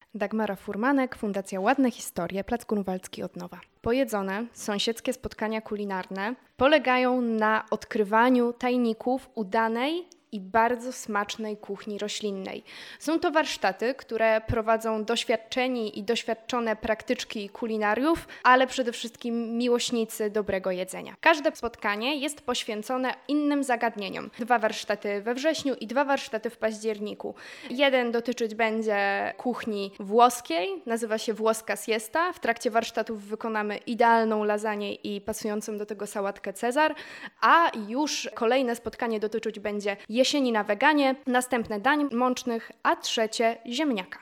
Dagmara Furmanek, Fundacja Ładne Historie, Plac Grunwaldzki od nowa. Pojedzone, sąsiedzkie spotkania kulinarne polegają na odkrywaniu tajników udanej i bardzo smacznej kuchni roślinnej. Są to warsztaty, które prowadzą doświadczeni i doświadczone praktyczki kulinariów, ale przede wszystkim miłośnicy dobrego jedzenia. Każde spotkanie jest poświęcone innym zagadnieniom. 2 warsztaty we wrześniu i 2 warsztaty w październiku. Jeden dotyczyć będzie kuchni włoskiej, nazywa się włoska siesta. W trakcie warsztatów wykonamy idealną lasagne i pasującą do tego sałatkę Cezar, a już kolejne spotkanie dotyczyć będzie jesieni na weganie, następne dań mącznych, a trzecie ziemniaka.